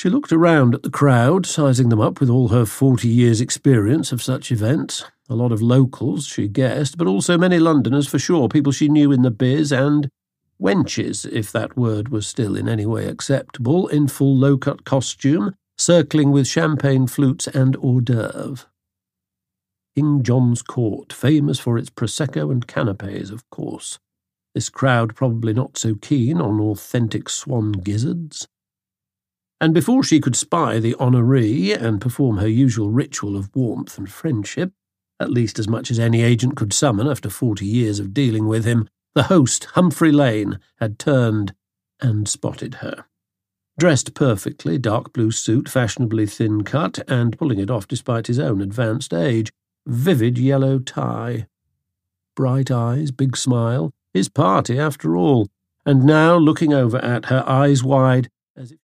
She looked around at the crowd, sizing them up with all her 40 years' experience of such events. A lot of locals, she guessed, but also many Londoners for sure, people she knew in the biz, and wenches, if that word was still in any way acceptable, in full low-cut costume, circling with champagne flutes and hors d'oeuvre. King John's Court, famous for its Prosecco and canapes, of course. This crowd probably not so keen on authentic swan gizzards. And before she could spy the honoree and perform her usual ritual of warmth and friendship, at least as much as any agent could summon after 40 years of dealing with him, the host, Humphrey Lane, had turned and spotted her. Dressed perfectly, dark blue suit, fashionably thin-cut, and pulling it off despite his own advanced age, vivid yellow tie. Bright eyes, big smile, his party after all, and now looking over at her, eyes wide, as if